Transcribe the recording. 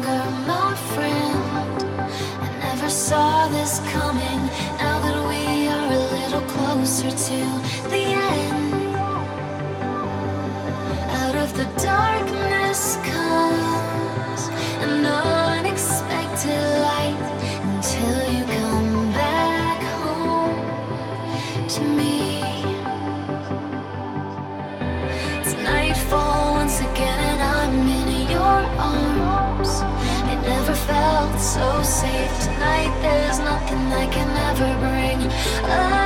longer my friend. I never saw this coming. Now that we are a little closer to the end, out of the darkness comes an unexpected light until you come back home to me. It's nightfall once again and I'm in your arms. It never felt so safe. Tonight there's nothing I can ever bring.